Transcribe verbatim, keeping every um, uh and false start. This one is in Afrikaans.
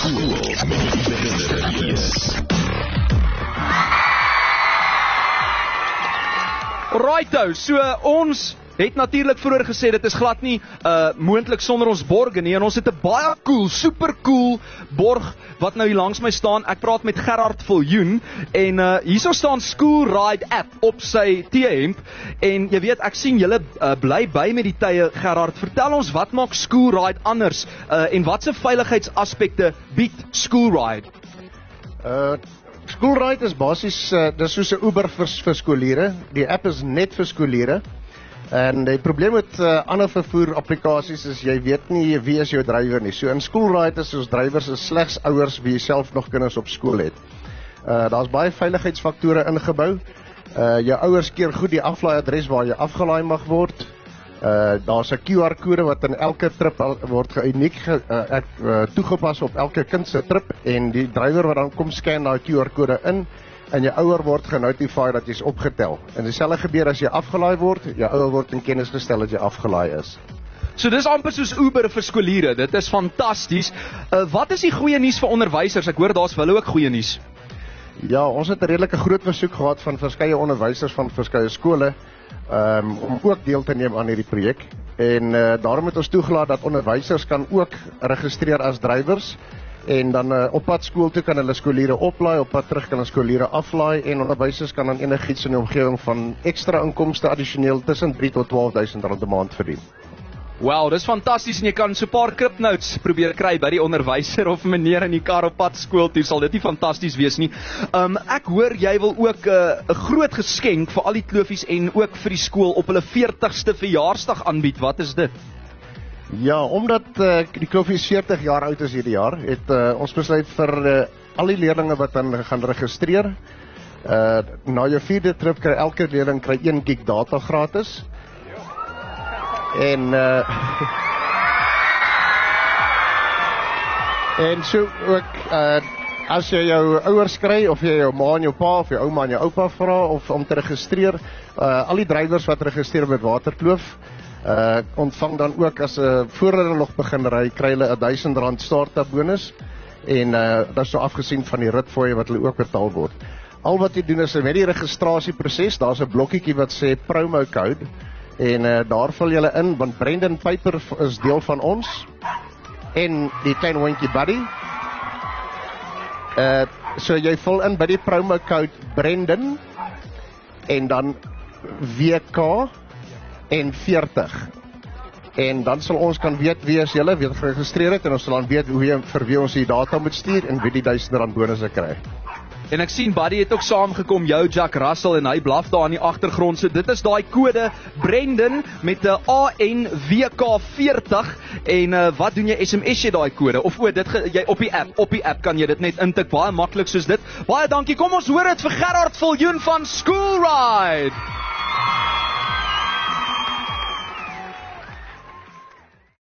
Skool Righto, so ons het natuurlik vroeër gesê dit is glad nie uh, moontlik sonder ons borge nie, en ons het 'n baie cool, super cool borg wat nou hier langs my staan. Ek praat met Gerard Viljoen en uh, hierso staan School Ride app op sy T-hemp en jy weet, ek sien julle uh, bly by met die tye. Gerard, vertel ons wat maak School Ride anders uh, en watse veiligheidsaspekte bied School Ride? Uh, School Ride is basies uh, dis soos 'n Uber vir, vir skooliere. Die app is net vir skooliere. En die probleem met uh, ander vervoer applikasies is jy weet nie wie is jou drywer nie. So in School Ride is ons drywers is slegs ouers wie self nog kinders op skool het. Uh, Daar's baie veiligheidsfaktore ingebou. Uh, jou ouers keer goed die aflaaiadres waar jy afgelaai mag word. Uh, Daar's 'n Q R kode wat in elke trip word geuniek ge, uh, uh, toegepas op elke kind se trip en die drywer wat dan kom scan daai Q R kode in. En jou ouer word genotifieer dat jy's opgetel. En dieselfde gebeur as jy afgelaai word, jou ouer word in kennis gestel dat jy afgelaai is. So dis amper soos Uber vir skooliere. Dit is fantasties. Uh, wat is die goeie nuus vir onderwysers? Ek hoor daar's vir hulle ook goeie nuus. Ja, ons het 'n redelike groot versoek gehad van verskeie onderwysers van verskeie skole um, om ook deel te neem aan hierdie projek. En uh, daarom het ons toegelaat dat onderwysers kan ook registreer as drywers. En dan uh, op pad skool toe kan hulle skooliere oplaai, op pad terug kan hulle skooliere aflaai en onderwysers kan dan enigiets in die omgewing van ekstra inkomste addisioneel tussen drie tot twaalf duisend rand 'n maand verdien. Wow, dis fantasties en jy kan so 'n paar kripnotes probeer kry by die onderwyser of meneer in die kar op pad skool toe. Sal dit nie fantasties wees nie. Um, ek hoor jy wil ook 'n uh, groot geskenk vir al die kloofies en ook vir die skool op hulle veertigste verjaarsdag aanbied. Wat is dit? Ja, omdat uh, die kloofies veertig jaar oud is hierdie jaar, het uh, ons besluit vir uh, al die leerlinge wat dan gaan registreer. Uh, na jou vierde trip kry elke leerling kry een gig data gratis. En uh, en so ook uh, as jy jou ouers kry of jy jou ma en jou pa of jou ouma en jou oupa vra of om te registreer, uh, al die drywers wat registreer met Waterkloof Uh, ontvang dan ook as 'n uh, voor hulle nog begin ry, kry hulle 'n duisend rand start-up bonus en uh, dat is so afgesien van die ritfooie wat hulle ook betaal word. Al wat jy doen is met die registrasieproses, daar's 'n blokkietjie wat sê promo code en uh, daar vul jy in want Brendan Piper is deel van ons en die klein hondjie Buddy. Uh, so jy vul in by die promo code Brendan en dan W K en veertig. En dan sal ons kan weet wie as julle weet geregistreer het en ons sal dan weet hoe jy, vir wie ons die data moet stuur en wie die duisend rand bonusse kry. En ek sien Buddy het ook saamgekom, jou Jack Russell, en hy blaf daar in die agtergrond. So dit is daai kode Brendan met 'n A N W K veertig en uh, wat doen jy? S M S jy daai kode of o, dit ge, jy op die app, op die app kan jy dit net intik, baie maklik soos dit. Baie dankie. Kom ons hoor dit vir Gerard Viljoen van School Ride.